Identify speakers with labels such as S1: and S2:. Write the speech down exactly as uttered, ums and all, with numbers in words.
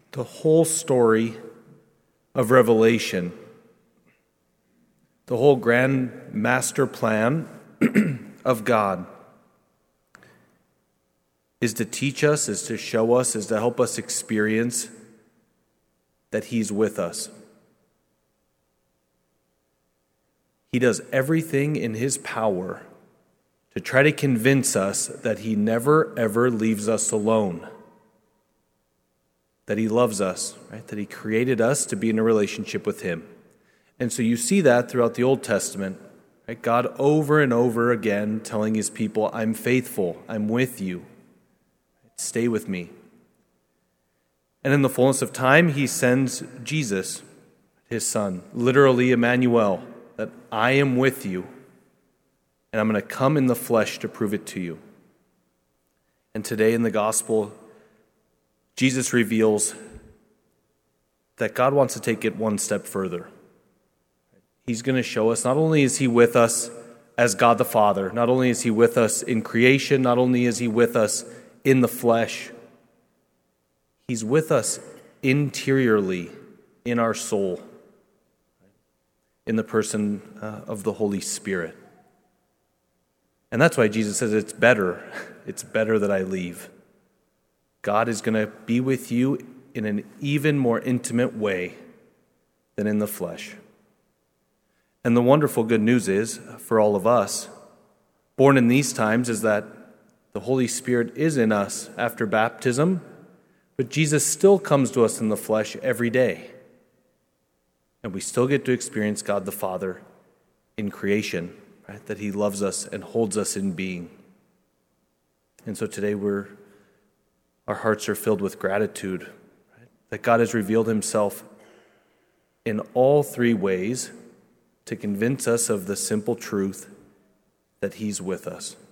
S1: the whole story of Revelation, the whole grand master plan of God, is to teach us, is to show us, is to help us experience that He's with us. He does everything in His power to try to convince us that He never, ever leaves us alone. That He loves us, right? That He created us to be in a relationship with Him. And so you see that throughout the Old Testament, right? God over and over again telling His people, I'm faithful, I'm with you, stay with me. And in the fullness of time, He sends Jesus, His Son, literally Emmanuel, that I am with you, and I'm going to come in the flesh to prove it to you. And today in the gospel, Jesus reveals that God wants to take it one step further. He's going to show us not only is He with us as God the Father, not only is He with us in creation, not only is He with us in the flesh, He's with us interiorly in our soul, in the person uh, of the Holy Spirit. And that's why Jesus says it's better, it's better that I leave. God is going to be with you in an even more intimate way than in the flesh. And the wonderful good news is, for all of us, born in these times, is that the Holy Spirit is in us after baptism, but Jesus still comes to us in the flesh every day. And we still get to experience God the Father in creation, right? That He loves us and holds us in being. And so today we're our hearts are filled with gratitude, right? That God has revealed Himself in all three ways to convince us of the simple truth that He's with us.